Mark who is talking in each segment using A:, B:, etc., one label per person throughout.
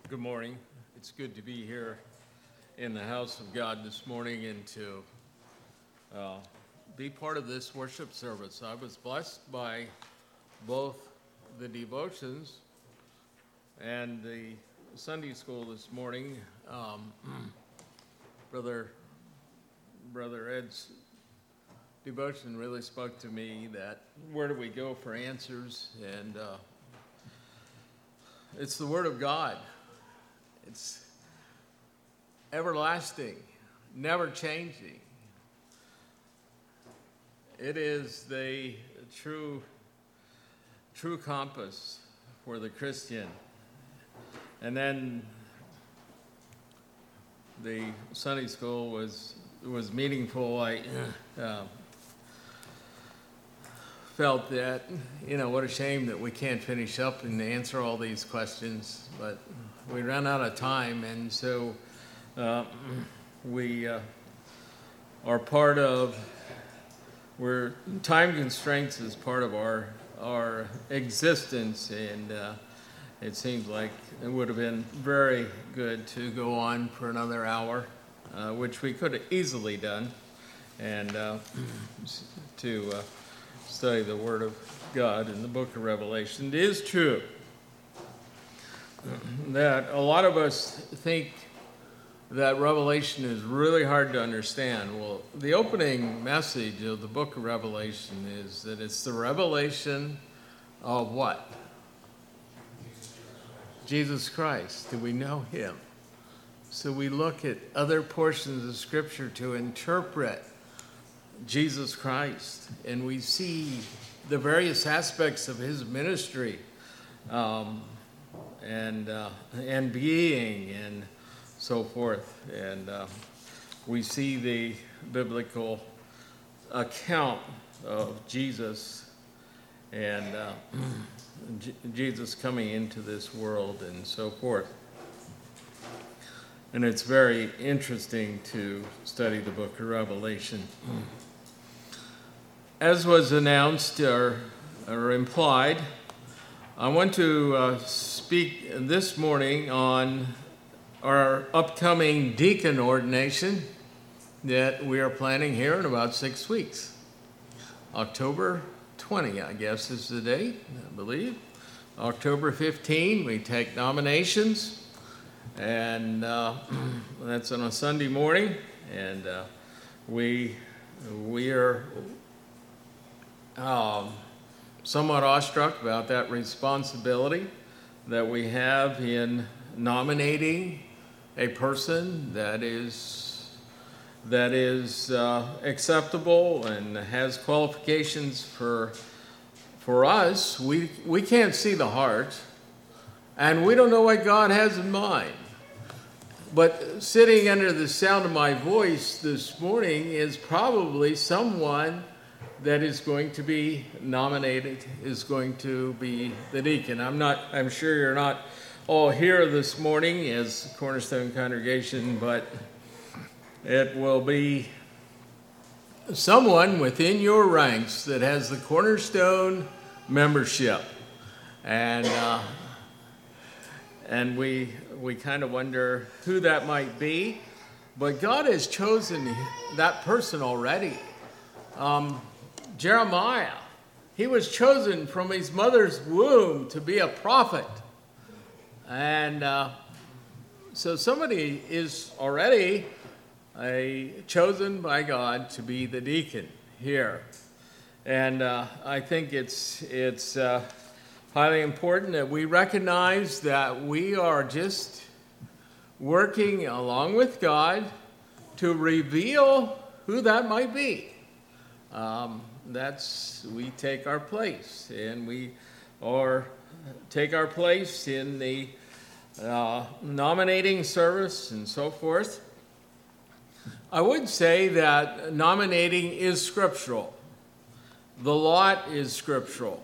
A: Good morning. It's good to be here in the house of God this morning and to be part of this worship service. I was blessed by both the devotions and the Sunday school this morning. Brother Ed's devotion really spoke to me that where do we go for answers? And it's the Word of God. It's everlasting, never changing. It is the true compass for the Christian. And then the Sunday school was meaningful. I felt that, what a shame that we can't finish up and answer all these questions, but we ran out of time, and so we are part of, where time constraints is part of our existence, and it seems like it would have been very good to go on for another hour, which we could have easily done, and to study the Word of God in the book of Revelation. It is true that a lot of us think that Revelation is really hard to understand. Well, the opening message of the book of Revelation is that it's the revelation of what? Jesus Christ. Do we know him? So we look at other portions of Scripture to interpret Jesus Christ, and we see the various aspects of his ministry and being and so forth. And we see the biblical account of Jesus and Jesus coming into this world and so forth. And it's very interesting to study the book of Revelation. As was announced or implied, I want to speak this morning on our upcoming deacon ordination that we are planning here in about 6 weeks. October 20, I guess, is the date, I believe. October 15, we take nominations, and that's on a Sunday morning, and we are somewhat awestruck about that responsibility that we have in nominating a person that is acceptable and has qualifications for us. We can't see the heart, and we don't know what God has in mind. But sitting under the sound of my voice this morning is probably someone that is going to be nominated, is going to be the deacon. I'm sure you're not all here this morning as Cornerstone congregation, but it will be someone within your ranks that has the Cornerstone membership. And we kind of wonder who that might be, but God has chosen that person already. Jeremiah, he was chosen from his mother's womb to be a prophet. And so somebody is already chosen by God to be the deacon here. And I think it's highly important that we recognize that we are just working along with God to reveal who that might be. We take our place, and we take our place in the nominating service and so forth. I would say that nominating is scriptural. The lot is scriptural.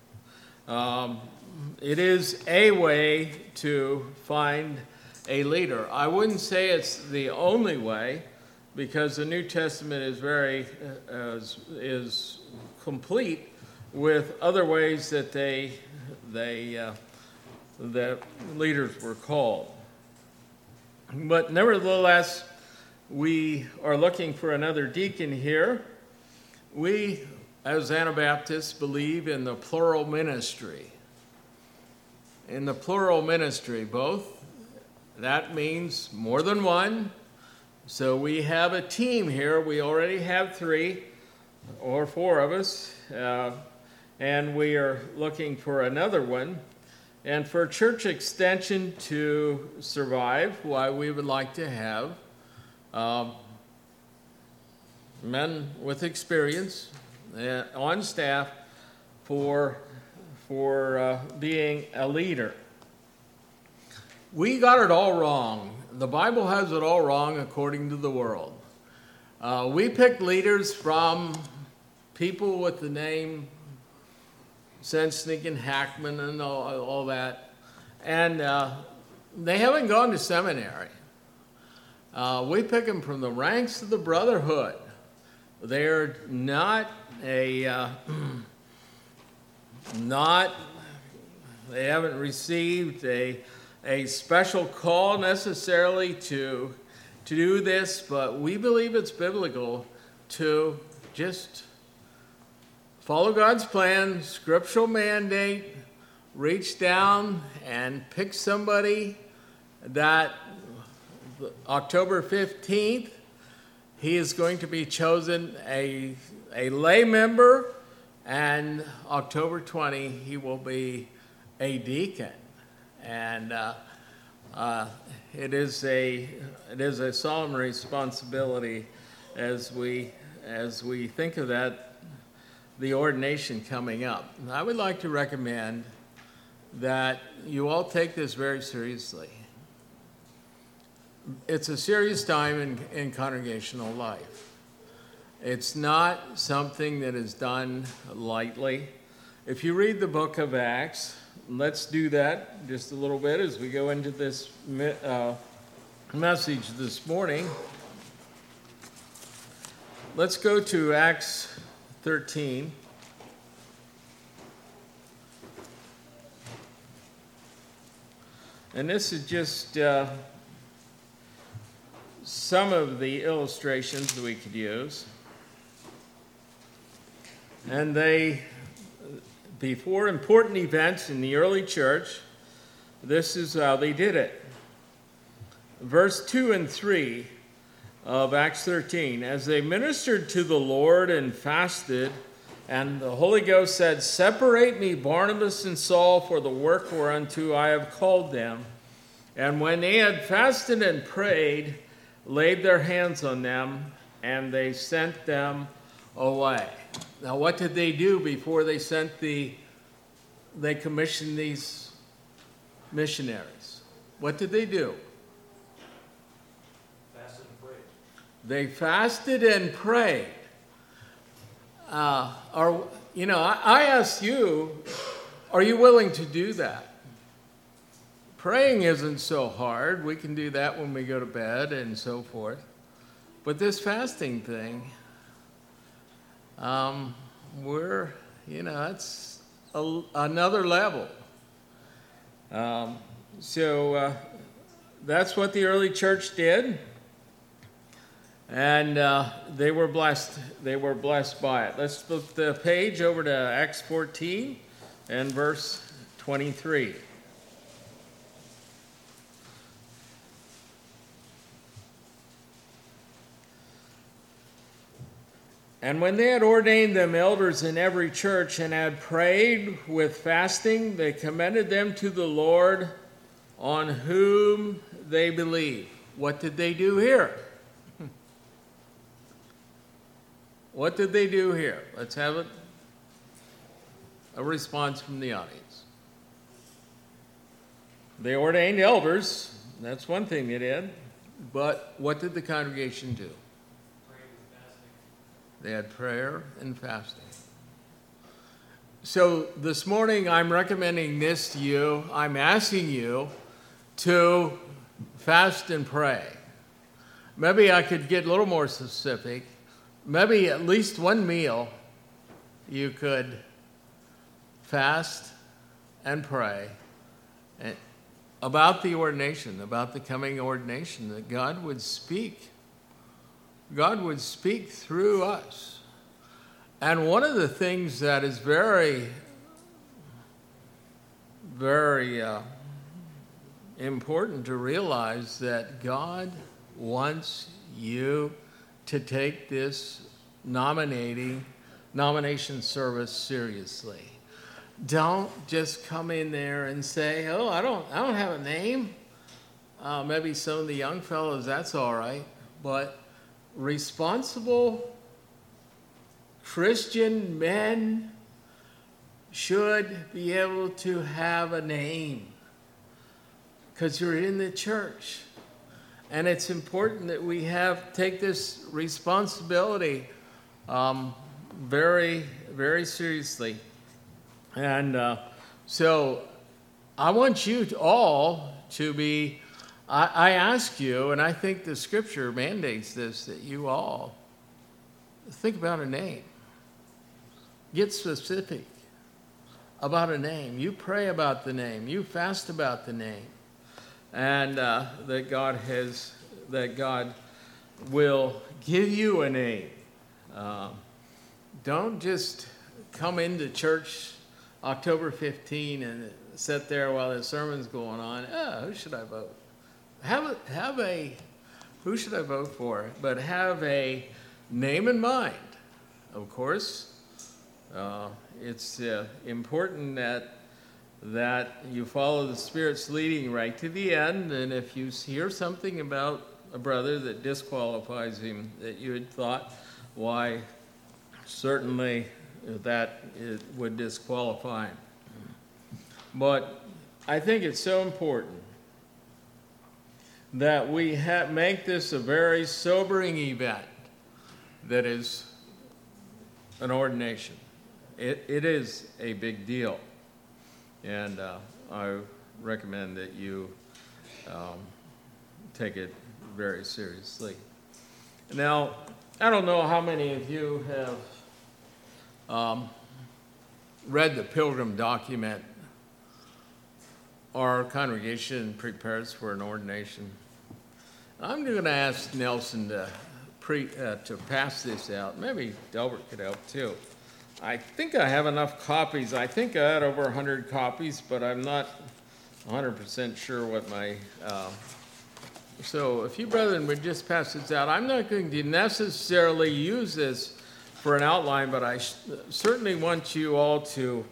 A: It is a way to find a leader. I wouldn't say it's the only way, because the New Testament is complete with other ways that they the leaders were called. But nevertheless, we are looking for another deacon here. We, as Anabaptists, believe in the plural ministry. In the plural ministry, both. That means more than one. So we have a team here. We already have 3 or 4 of us, and we are looking for another one. And for church extension to survive, why we would like to have men with experience on staff for being a leader. We got it all wrong. The Bible has it all wrong according to the world. We picked leaders from people with the name Sensnick and Hackman and all that, and they haven't gone to seminary. We pick them from the ranks of the brotherhood. They're not they haven't received a special call necessarily to do this, but we believe it's biblical to just follow God's plan, scriptural mandate, reach down and pick somebody that October 15th, he is going to be chosen a lay member, and October 20, he will be a deacon. And it is a solemn responsibility as we think of that, the ordination coming up. And I would like to recommend that you all take this very seriously. It's a serious time in congregational life. It's not something that is done lightly. If you read the book of Acts, let's do that just a little bit as we go into this message this morning. Let's go to Acts 13. And this is just some of the illustrations that we could use. And before important events in the early church, this is how they did it. Verse 2 and 3 of Acts 13. As they ministered to the Lord and fasted, and the Holy Ghost said, "Separate me Barnabas and Saul for the work whereunto I have called them." And when they had fasted and prayed, laid their hands on them, and they sent them away. Now, what did they do before they commissioned these missionaries? What did they do?
B: Fasted and prayed.
A: They fasted and prayed. I ask you, are you willing to do that? Praying isn't so hard. We can do that when we go to bed and so forth. But this fasting thing, it's another level. So that's what the early church did. And they were blessed. They were blessed by it. Let's flip the page over to Acts 14 and verse 23. And when they had ordained them elders in every church and had prayed with fasting, they commended them to the Lord on whom they believed. What did they do here? What did they do here? Let's have a response from the audience. They ordained elders. That's one thing they did. But what did the congregation do? They had prayer and fasting. So this morning I'm recommending this to you. I'm asking you to fast and pray. Maybe I could get a little more specific. Maybe at least one meal you could fast and pray about the ordination, about the coming ordination, that God would speak. God would speak through us. And one of the things that is very, very important to realize, that God wants you to take this nomination service seriously. Don't just come in there and say, "Oh, I don't have a name." Maybe some of the young fellows, that's all right, but responsible Christian men should be able to have a name, because you're in the church. And it's important that we take this responsibility very, very seriously. And so I want you all to be, I ask you, and I think the scripture mandates this, that you all think about a name. Get specific about a name. You pray about the name. You fast about the name. And that God will give you a name. Don't just come into church October 15 and sit there while the sermon's going on. Who should I vote? Who should I vote for? But have a name in mind. Of course, it's important that you follow the Spirit's leading right to the end. And if you hear something about a brother that disqualifies him, that you had thought, why, certainly that it would disqualify him. But I think it's so important that we make this a very sobering event that is an ordination. It is a big deal. And I recommend that you take it very seriously. Now, I don't know how many of you have read the Pilgrim document. Our congregation prepares for an ordination. I'm going to ask Nelson to pass this out. Maybe Delbert could help too. I think I have enough copies. I think I had over 100 copies, but I'm not 100% sure what my... So if you brethren would just pass this out. I'm not going to necessarily use this for an outline, but I certainly want you all to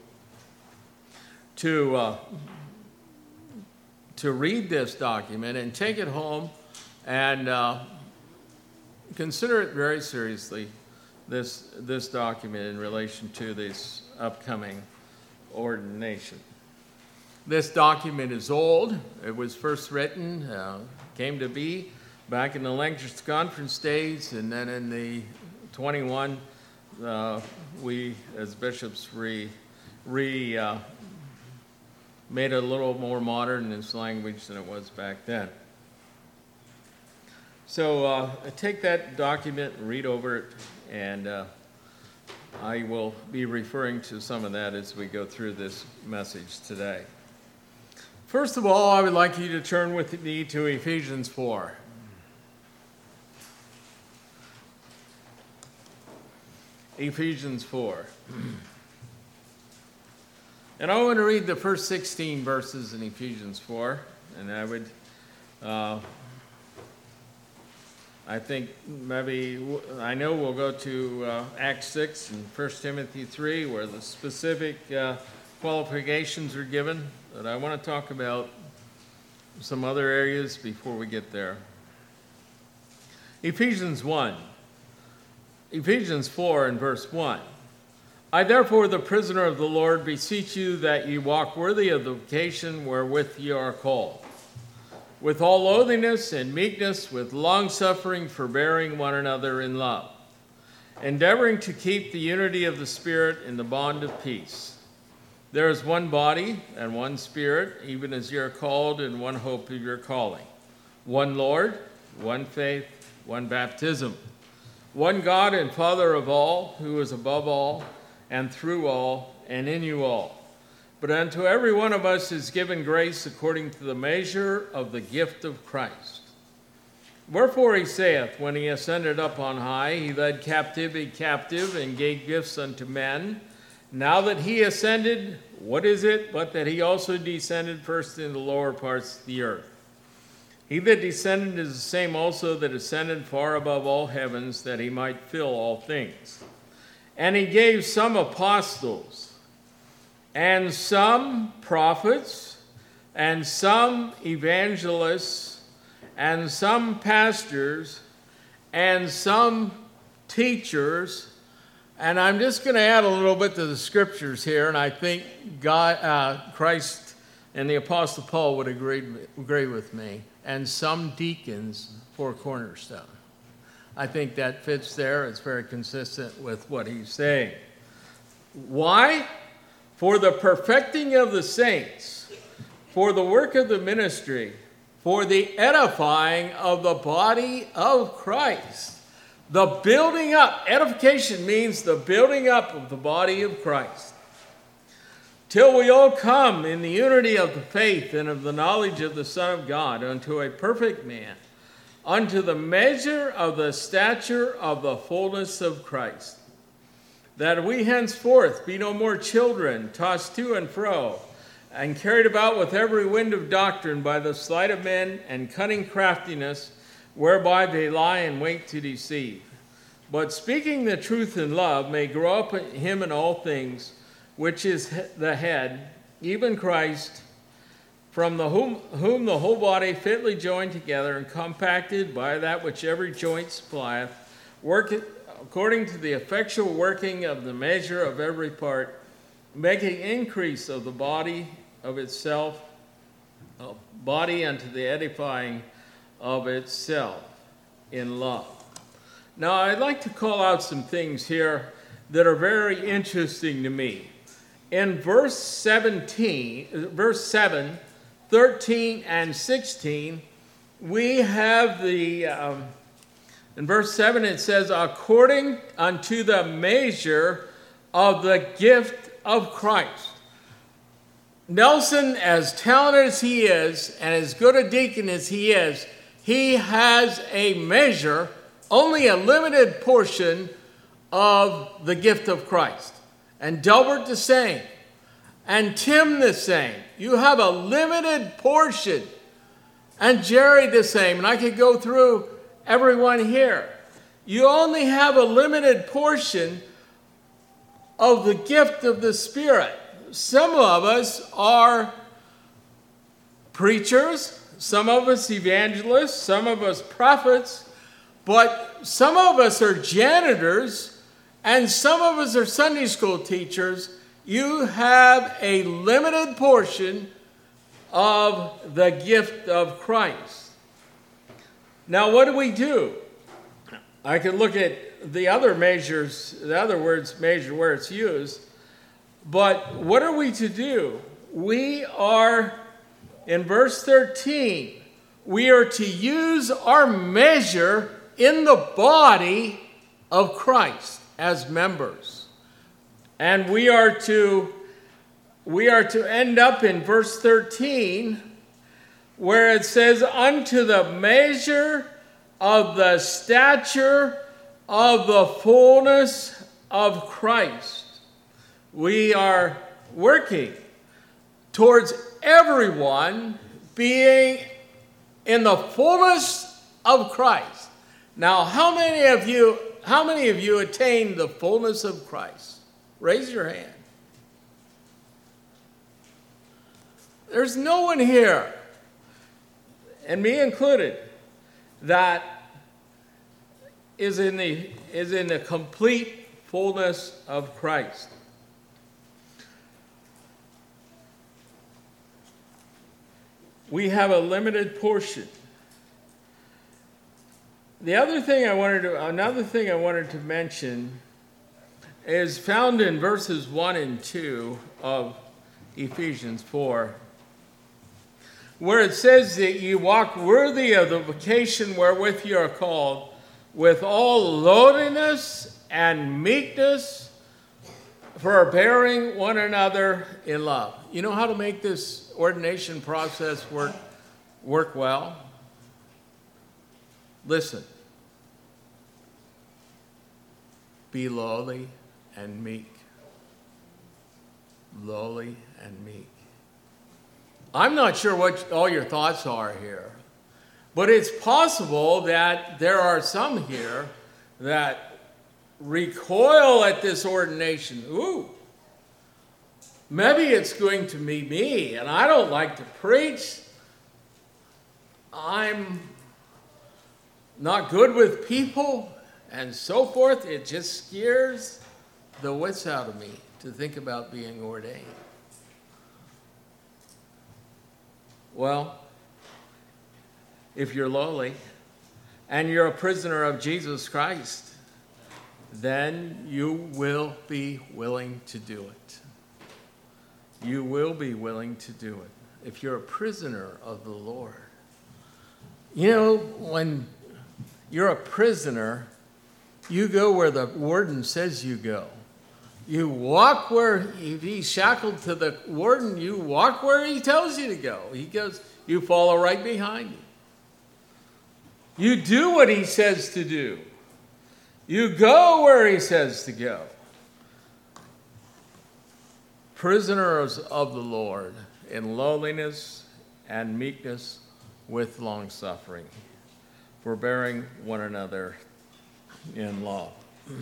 A: read this document and take it home and consider it very seriously, this document in relation to this upcoming ordination. This document is old. It was first written, came to be back in the Lancaster Conference days, and then in the 21, we as bishops made it a little more modern in its language than it was back then. So take that document and read over it, and I will be referring to some of that as we go through this message today. First of all, I would like you to turn with me to Ephesians 4. Ephesians 4. And I want to read the first 16 verses in Ephesians 4, and I think I know we'll go to Acts 6 and 1 Timothy 3, where the specific qualifications are given, but I want to talk about some other areas before we get there. Ephesians 4 and verse 1. I therefore, the prisoner of the Lord, beseech you that ye walk worthy of the vocation wherewith ye are called, with all lowliness and meekness, with long-suffering, forbearing one another in love, endeavoring to keep the unity of the Spirit in the bond of peace. There is one body and one Spirit, even as ye are called in one hope of your calling. One Lord, one faith, one baptism, one God and Father of all, who is above all, and through all, and in you all. But unto every one of us is given grace according to the measure of the gift of Christ. Wherefore he saith, when he ascended up on high, he led captivity captive and gave gifts unto men. Now that he ascended, what is it but that he also descended first in the lower parts of the earth? He that descended is the same also that ascended far above all heavens, that he might fill all things. And he gave some apostles, and some prophets, and some evangelists, and some pastors, and some teachers. And I'm just going to add a little bit to the scriptures here, and I think Christ and the Apostle Paul would agree with me. And some deacons for Cornerstone. I think that fits there. It's very consistent with what he's saying. Why? For the perfecting of the saints, for the work of the ministry, for the edifying of the body of Christ. The building up. Edification means the building up of the body of Christ. Till we all come in the unity of the faith and of the knowledge of the Son of God, unto a perfect man, unto the measure of the stature of the fullness of Christ. That we henceforth be no more children, tossed to and fro, and carried about with every wind of doctrine by the sleight of men and cunning craftiness, whereby they lie in wait to deceive. But speaking the truth in love may grow up in him in all things, which is the head, even Christ, from whom the whole body fitly joined together and compacted by that which every joint supplieth, worketh according to the effectual working of the measure of every part, making increase of the body of itself, body unto the edifying of itself in love. Now, I'd like to call out some things here that are very interesting to me. In verse 7, 13, and 16, we have in verse 7 it says, according unto the measure of the gift of Christ. Nelson, as talented as he is, and as good a deacon as he is, he has a measure, only a limited portion of the gift of Christ. And Delbert the same. And Tim the same. You have a limited portion. And Jerry the same. And I could go through everyone here. You only have a limited portion of the gift of the Spirit. Some of us are preachers. Some of us evangelists. Some of us prophets. But some of us are janitors, and some of us are Sunday school teachers. You have a limited portion of the gift of Christ. Now, what do? I can look at the other measures, the other words measure where it's used, but what are we to do? We are, in verse 13, we are to use our measure in the body of Christ as members. And we are to end up in verse 13 where it says, unto the measure of the stature of the fullness of Christ. We are working towards everyone being in the fullness of Christ. Now, how many of you attained the fullness of Christ? Raise your hand. There's no one here, and me included, that is in the complete fullness of Christ. We have a limited portion. Another thing I wanted to mention is found in verses 1 and 2 of Ephesians 4, where it says that you walk worthy of the vocation wherewith you are called, with all lowliness and meekness, forbearing one another in love. You know how to make this ordination process work well? Listen. Be lowly and meek. Lowly and meek. I'm not sure what all your thoughts are here, but it's possible that there are some here that recoil at this ordination. Ooh, maybe it's going to be me, and I don't like to preach. I'm not good with people, and so forth. It just scares the wits out of me to think about being ordained. Well, if you're lowly and you're a prisoner of Jesus Christ, then you will be willing to do it. You will be willing to do it if you're a prisoner of the Lord. You know, when you're a prisoner, you go where the warden says you go. You walk where, if he's shackled to the warden, you walk where he tells you to go. He goes, you follow right behind him. You do what he says to do. You go where he says to go. Prisoners of the Lord in lowliness and meekness with long-suffering, forbearing one another in love.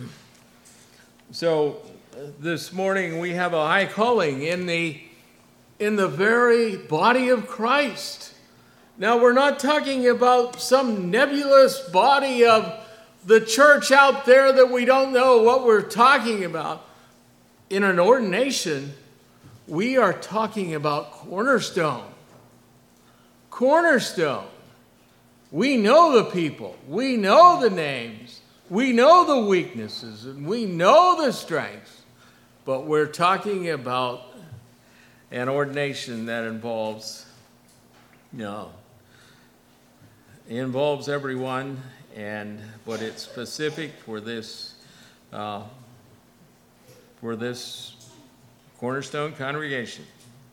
A: So this morning we have a high calling in the very body of Christ. Now we're not talking about some nebulous body of the church out there that we don't know what we're talking about. In an ordination, we are talking about Cornerstone. Cornerstone. We know the people. We know the names. We know the weaknesses. And we know the strengths. But we're talking about an ordination that involves everyone. But it's specific for this Cornerstone congregation.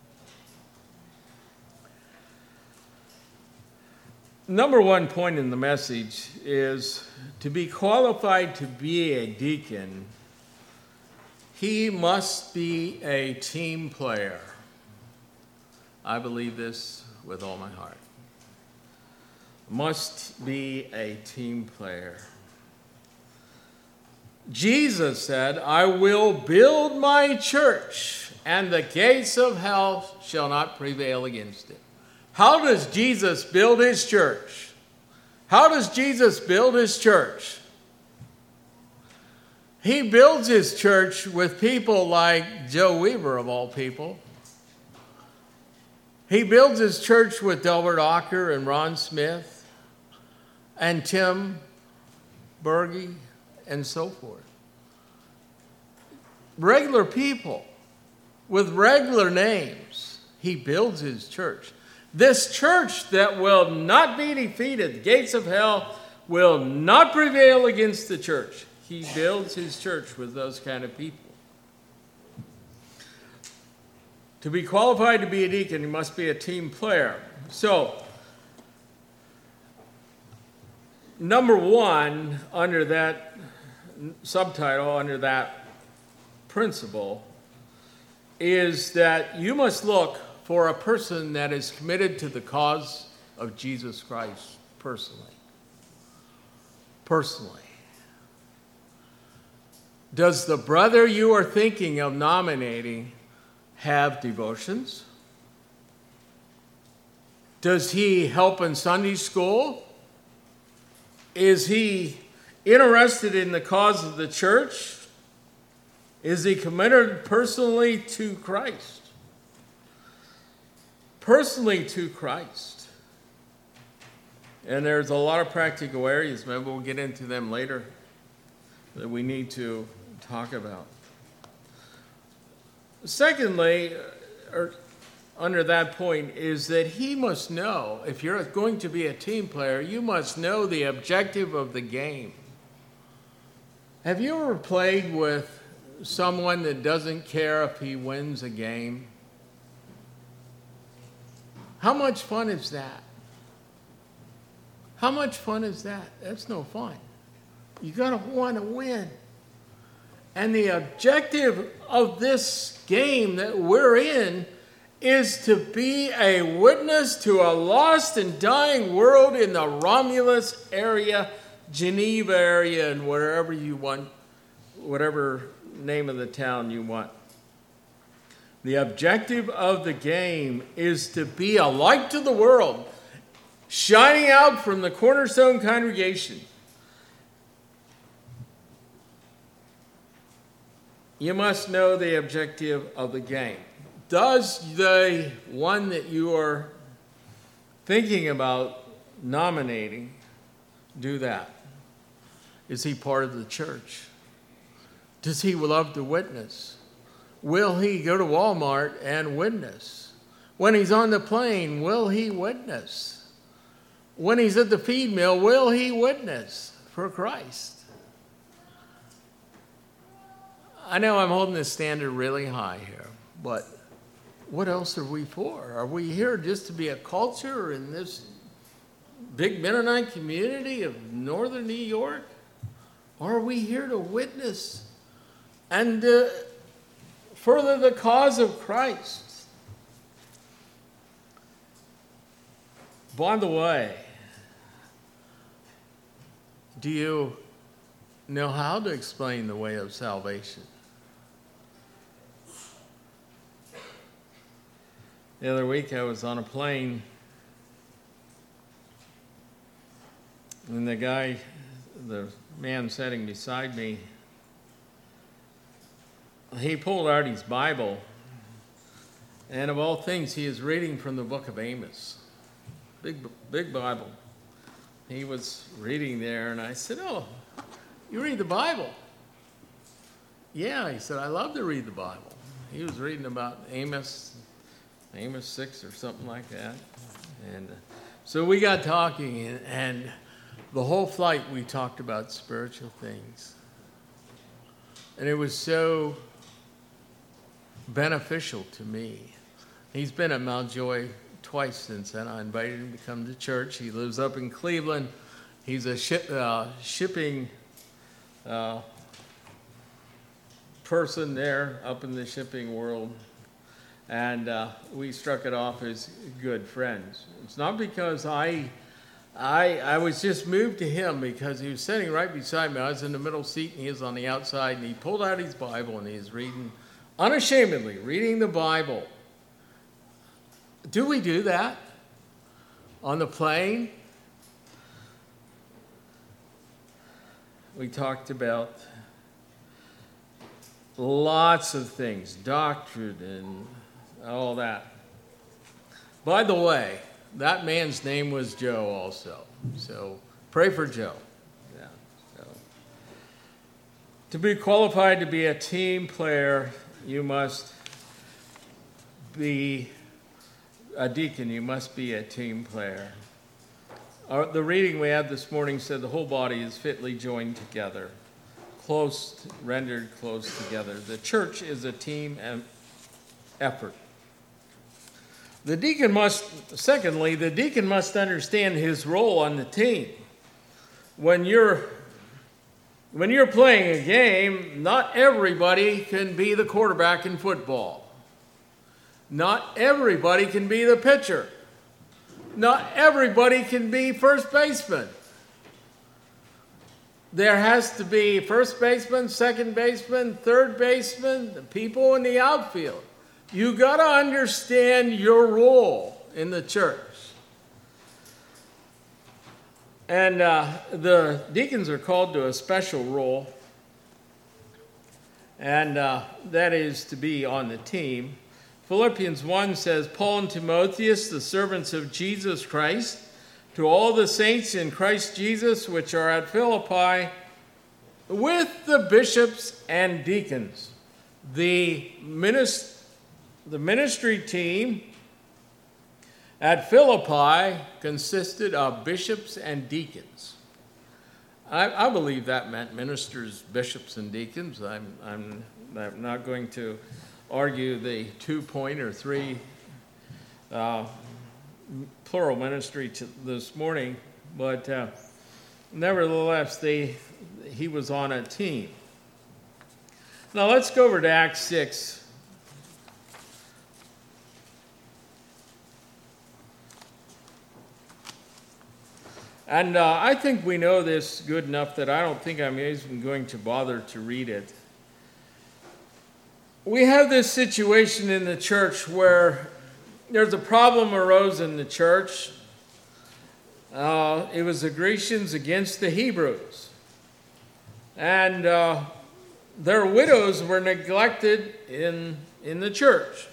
A: Number one point in the message is to be qualified to be a deacon, he must be a team player. I believe this with all my heart. Must be a team player. Jesus said, I will build my church, and the gates of hell shall not prevail against it. How does Jesus build his church? How does Jesus build his church? He builds his church with people like Joe Weaver, of all people. He builds his church with Delbert Ocker and Ron Smith and Tim Berge and so forth. Regular people with regular names. He builds his church. This church that will not be defeated, the gates of hell will not prevail against the church. He builds his church with those kind of people. To be qualified to be a deacon, you must be a team player. So, number one, under that subtitle, under that principle, is that you must look for a person that is committed to the cause of Jesus Christ personally. Personally. Does the brother you are thinking of nominating have devotions? Does he help in Sunday school? Is he interested in the cause of the church? Is he committed personally to Christ? Personally to Christ. And there's a lot of practical areas, maybe we'll get into them later, that we need to talk about. Secondly, under that point, is that he must know, if you're going to be a team player, you must know the objective of the game. Have you ever played with someone that doesn't care if he wins a game? How much fun is that? How much fun is that? That's no fun. You got to want to win. And the objective of this game that we're in is to be a witness to a lost and dying world in the Romulus area, Geneva area, and wherever you want, whatever name of the town you want. The objective of the game is to be a light to the world, shining out from the Cornerstone congregation. You must know the objective of the game. Does the one that you are thinking about nominating do that? Is he part of the church? Does he love to witness? Will he go to Walmart and witness? When he's on the plane, will he witness? When he's at the feed mill, will he witness for Christ? I know I'm holding the standard really high here, but what else are we for? Are we here just to be a culture in this big Mennonite community of northern New York? Or are we here to witness and further the cause of Christ? By the way, do you know how to explain the way of salvation? The other week I was on a plane, and the man sitting beside me, he pulled out his Bible, and of all things, he is reading from the book of Amos. Big Bible. He was reading there, and I said, "Oh, you read the Bible?" "Yeah," he said, "I love to read the Bible." He was reading about Amos 6 or something like that. And so we got talking, and the whole flight we talked about spiritual things. And it was so beneficial to me. He's been at Mount Joy twice since then. I invited him to come to church. He lives up in Cleveland. He's a shipping person there up in the shipping world. And we struck it off as good friends. It's not because I was just moved to him, because he was sitting right beside me. I was in the middle seat and he was on the outside, and he pulled out his Bible and he's reading, unashamedly reading the Bible. Do we do that on the plane? We talked about lots of things, doctrine and all that. By the way, that man's name was Joe also. So pray for Joe. Yeah. So. To be qualified to be a team player, you must be a deacon. You must be a team player. The reading we had this morning said the whole body is fitly joined together, rendered close together. The church is a team effort. The deacon must understand his role on the team. When you're playing a game, not everybody can be the quarterback in football. Not everybody can be the pitcher. Not everybody can be first baseman. There has to be first baseman, second baseman, third baseman, the people in the outfield. You got to understand your role in the church. And the deacons are called to a special role, and that is to be on the team. Philippians 1 says, Paul and Timotheus, the servants of Jesus Christ, to all the saints in Christ Jesus which are at Philippi, with the bishops and deacons. The ministry team at Philippi consisted of bishops and deacons. I believe that meant ministers, bishops, and deacons. I'm not going to argue the 2-point or 3 plural ministry this morning, but nevertheless, he was on a team. Now let's go over to Acts 6. And I think we know this good enough that I don't think I'm even going to bother to read it. We have this situation in the church where there's a problem arose in the church. It was the Grecians against the Hebrews. And their widows were neglected in the church.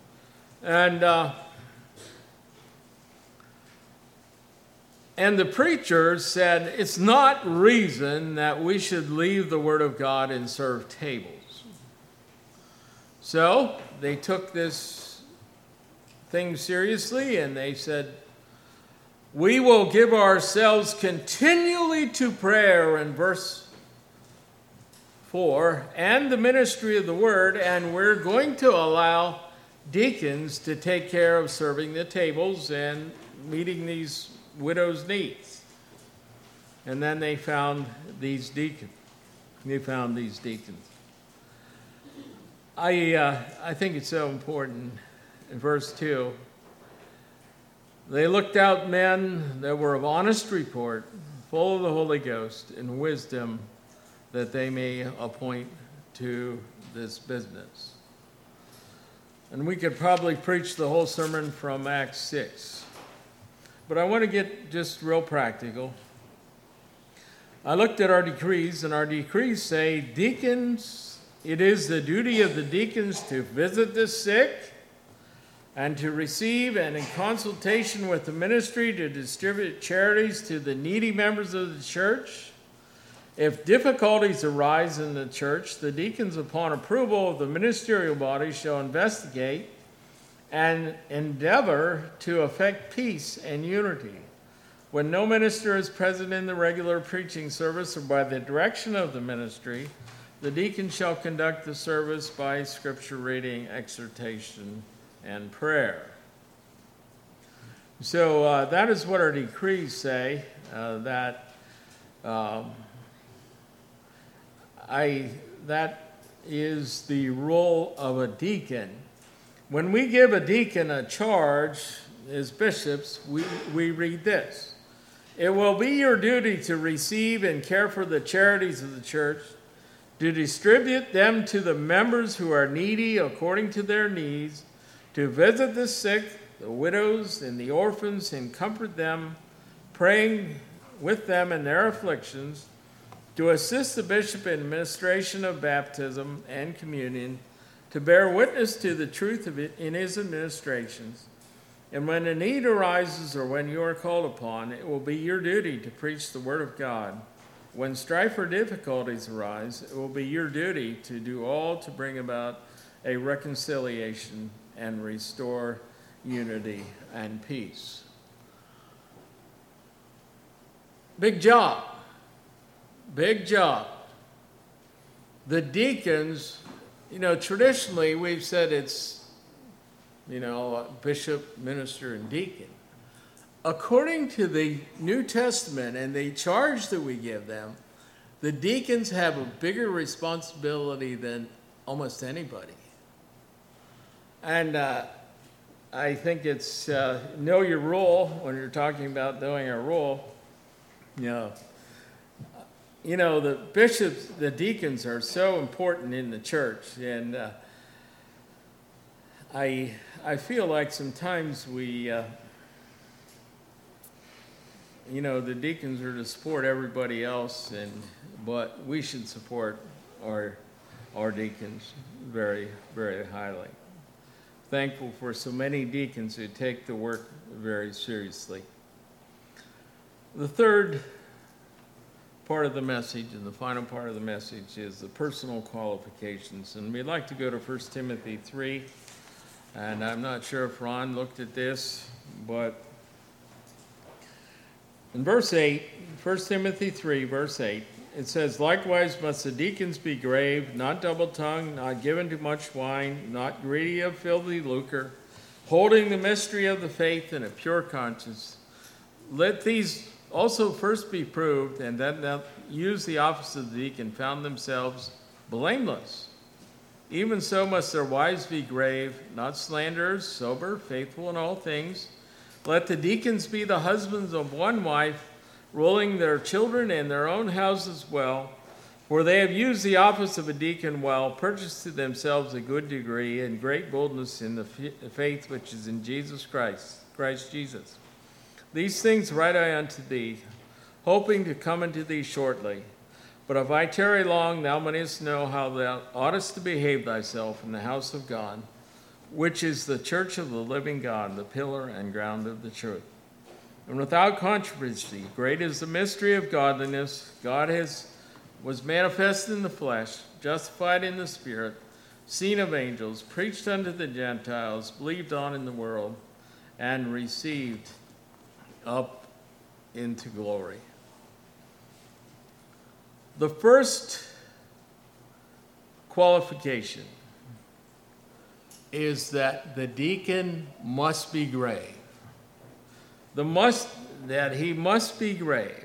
A: And the preachers said, it's not reason that we should leave the Word of God and serve tables. So they took this thing seriously and they said, we will give ourselves continually to prayer in verse 4 and the ministry of the Word, and we're going to allow deacons to take care of serving the tables and meeting these widows' needs. And then they found these deacons. I think it's so important. In verse 2, they looked out men that were of honest report, full of the Holy Ghost and wisdom, that they may appoint to this business. And we could probably preach the whole sermon from Acts 6. But I want to get just real practical. I looked at our decrees, and our decrees say, deacons, it is the duty of the deacons to visit the sick and to receive, and in consultation with the ministry, to distribute charities to the needy members of the church. If difficulties arise in the church, the deacons, upon approval of the ministerial body, shall investigate and endeavor to effect peace and unity. When no minister is present in the regular preaching service or by the direction of the ministry, the deacon shall conduct the service by scripture reading, exhortation, and prayer. So that is what our decrees say, that is the role of a deacon. When we give a deacon a charge as bishops, we read this. It will be your duty to receive and care for the charities of the church, to distribute them to the members who are needy according to their needs, to visit the sick, the widows, and the orphans, and comfort them, praying with them in their afflictions, to assist the bishop in administration of baptism and communion, to bear witness to the truth of it in his administrations. And when a need arises or when you are called upon, it will be your duty to preach the word of God. When strife or difficulties arise, it will be your duty to do all to bring about a reconciliation and restore unity and peace. Big job. Big job. The deacons, traditionally we've said it's, bishop, minister, and deacon. According to the New Testament and the charge that we give them, the deacons have a bigger responsibility than almost anybody. And I think it's know your role when you're talking about knowing our role. The bishops, the deacons are so important in the church, and I feel like sometimes we, the deacons are to support everybody else, but we should support our deacons very, very highly. Thankful for so many deacons who take the work very seriously. The third part of the message and the final part of the message is the personal qualifications. And we'd like to go to 1 Timothy 3. And I'm not sure if Ron looked at this, but in verse 8, 1 Timothy 3, verse 8, it says, "Likewise must the deacons be grave, not double-tongued, not given to much wine, not greedy of filthy lucre, holding the mystery of the faith in a pure conscience. Let these also first be proved, and then they'll use the office of the deacon, found themselves blameless. Even so must their wives be grave, not slanderers, sober, faithful in all things. Let the deacons be the husbands of one wife, ruling their children and their own houses well, for they have used the office of a deacon well, purchased to themselves a good degree and great boldness in the faith which is in Jesus Christ Jesus. These things write I unto thee, hoping to come unto thee shortly. But if I tarry long, thou mayest know how thou oughtest to behave thyself in the house of God, which is the church of the living God, the pillar and ground of the truth. And without controversy, great is the mystery of godliness. God was manifested in the flesh, justified in the spirit, seen of angels, preached unto the Gentiles, believed on in the world, and received up into glory." The first qualification is that the deacon must be grave. That he must be grave.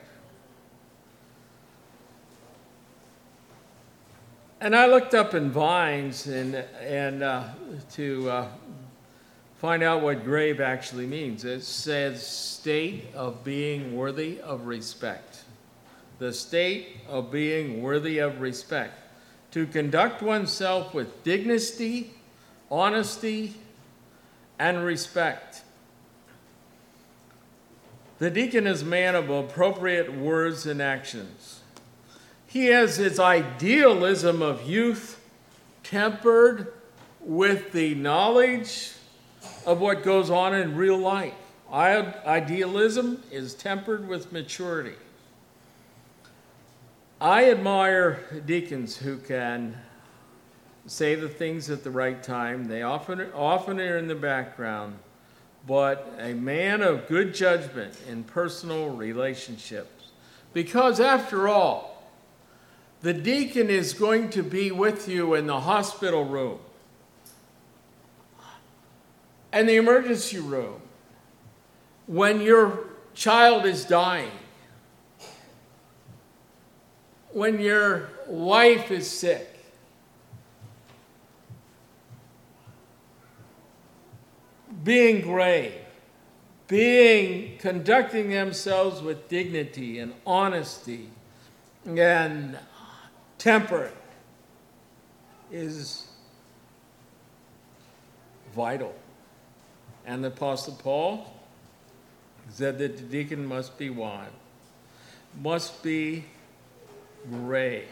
A: And I looked up in Vines and to find out what grave actually means. It says state of being worthy of respect. The state of being worthy of respect. To conduct oneself with dignity, honesty, and respect. The deacon is a man of appropriate words and actions. He has his idealism of youth tempered with the knowledge of what goes on in real life. Idealism is tempered with maturity. I admire deacons who can say the things at the right time. They often are in the background, but a man of good judgment in personal relationships. Because after all, the deacon is going to be with you in the hospital room and the emergency room when your child is dying, when your wife is sick, being grave, conducting themselves with dignity and honesty and temper is vital. And the Apostle Paul said that the deacon must be what? Must be grave.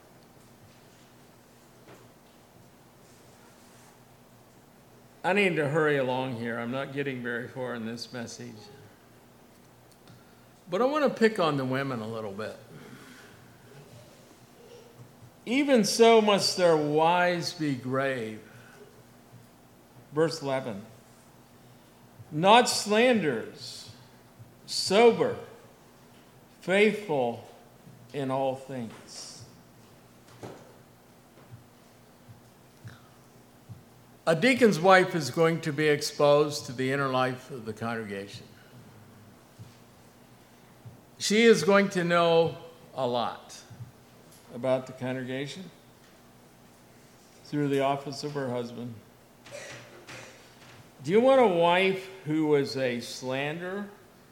A: I need to hurry along here. I'm not getting very far in this message. But I want to pick on the women a little bit. Even so must their wives be grave. Verse 11. Not slanderers, sober, faithful in all things. A deacon's wife is going to be exposed to the inner life of the congregation. She is going to know a lot about the congregation through the office of her husband. Do you want a wife who was a slanderer?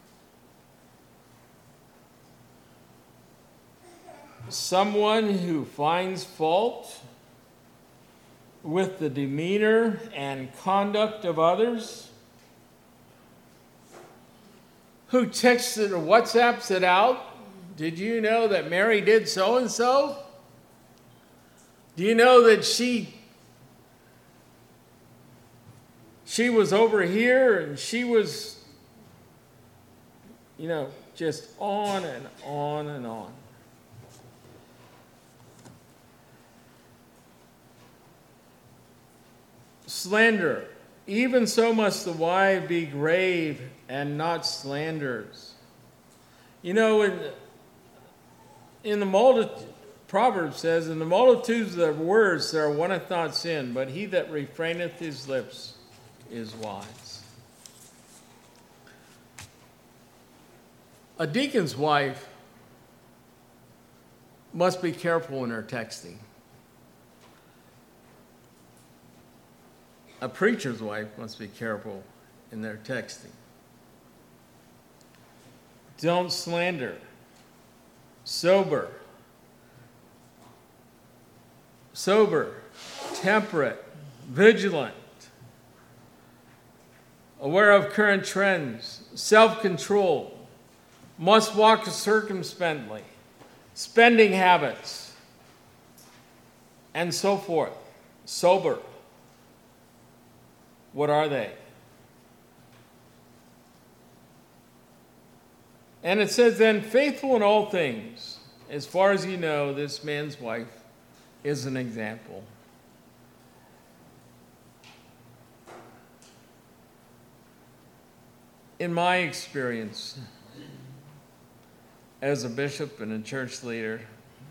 A: Someone who finds fault with the demeanor and conduct of others? Who texts it or WhatsApps it out? Did you know that Mary did so-and-so? Do you know that she was over here and she was, just on and on and on. Slander. Even so must the wife be grave and not slanderers. in the multitude, Proverbs says, in the multitudes of words there wanteth not sin, but he that refraineth his lips is wise. A deacon's wife must be careful in her texting. A preacher's wife must be careful in their texting. Don't slander. Sober, temperate, vigilant, aware of current trends, self-control, must walk circumspectly, spending habits, and so forth. Sober. What are they? And it says then, faithful in all things. As far as you know, this man's wife is an example. In my experience as a bishop and a church leader,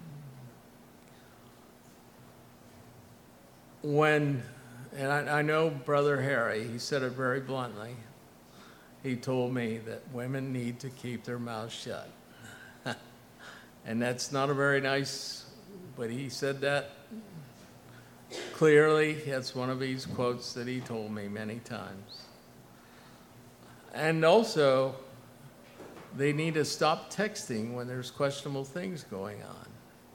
A: and I know Brother Harry, he said it very bluntly, he told me that women need to keep their mouths shut. And that's not a very nice, but he said that clearly. That's one of these quotes that he told me many times. And also, they need to stop texting when there's questionable things going on.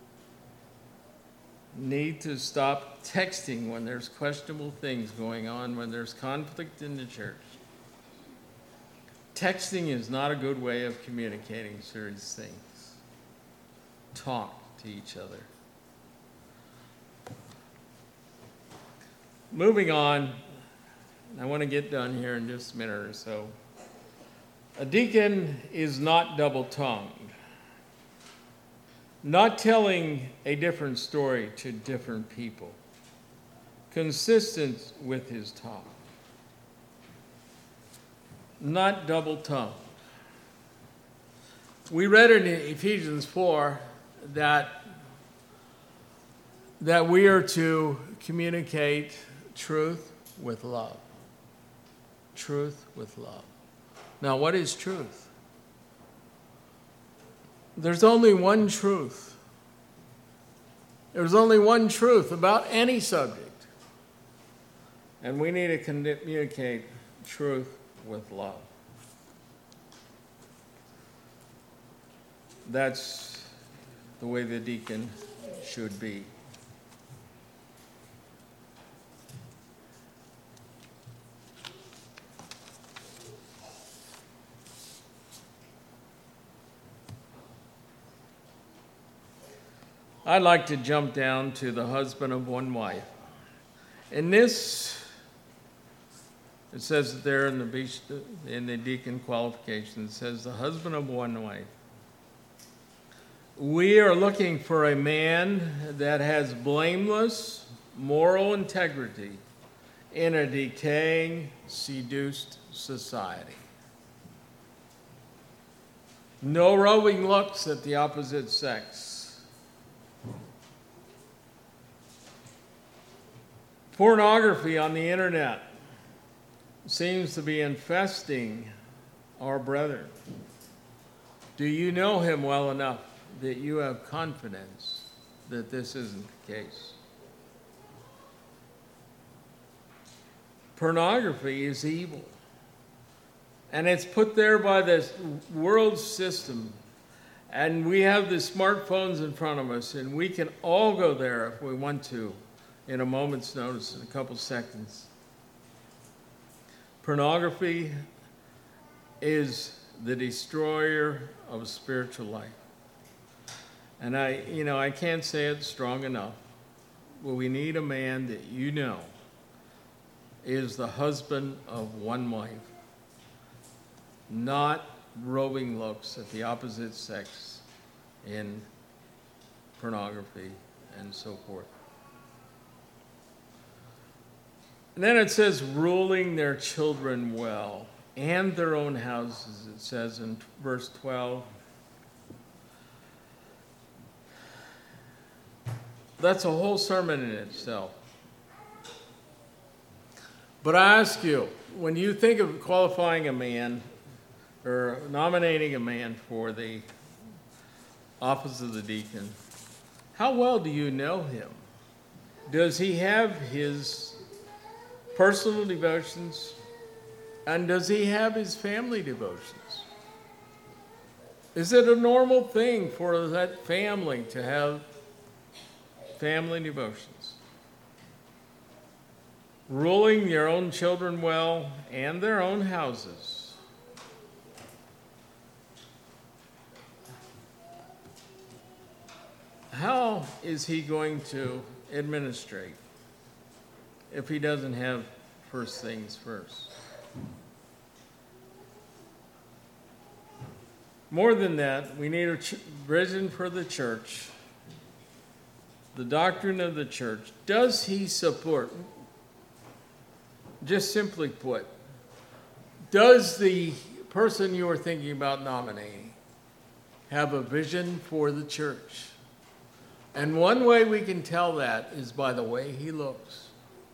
A: Need to stop texting when there's questionable things going on, when there's conflict in the church. Texting is not a good way of communicating serious things. Talk to each other. Moving on, I want to get done here in just a minute or so. A deacon is not double-tongued, not telling a different story to different people, consistent with his talk, not double-tongued. We read in Ephesians 4 that we are to communicate truth with love. Truth with love. Now, what is truth? There's only one truth. There's only one truth about any subject. And we need to communicate truth with love. That's the way the deacon should be. I'd like to jump down to the husband of one wife. In this, it says there in the deacon qualification, it says the husband of one wife. We are looking for a man that has blameless moral integrity in a decaying, seduced society. No roving looks at the opposite sex. Pornography on the internet seems to be infesting our brethren. Do you know him well enough that you have confidence that this isn't the case? Pornography is evil. And it's put there by this world system. And we have the smartphones in front of us, and we can all go there if we want to in a moment's notice, in a couple seconds. Pornography is the destroyer of spiritual life. And I can't say it strong enough, but we need a man that you know is the husband of one wife, not roving looks at the opposite sex in pornography and so forth. And then it says, ruling their children well and their own houses, it says in verse 12. That's a whole sermon in itself. But I ask you, when you think of qualifying a man or nominating a man for the office of the deacon, how well do you know him? Does he have his personal devotions? And does he have his family devotions? Is it a normal thing for that family to have family devotions? Ruling your own children well and their own houses. How is he going to administrate if he doesn't have first things first? More than that, we need a vision for the church, the doctrine of the church. Does he support? Just simply put, does the person you are thinking about nominating have a vision for the church? And one way we can tell that is by the way he looks.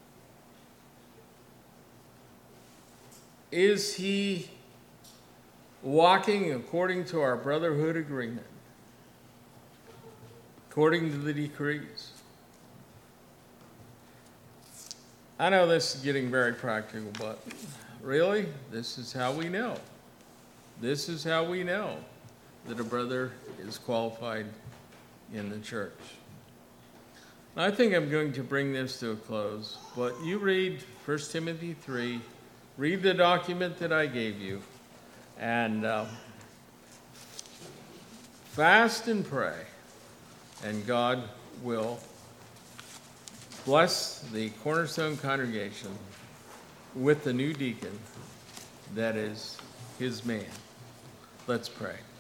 A: Is he walking according to our brotherhood agreement, according to the decrees? I know this is getting very practical, but really, this is how we know. This is how we know that a brother is qualified in the church. I think I'm going to bring this to a close, but you read 1 Timothy 3, read the document that I gave you, and fast and pray, and God will bless the Cornerstone congregation with the new deacon that is his man. Let's pray.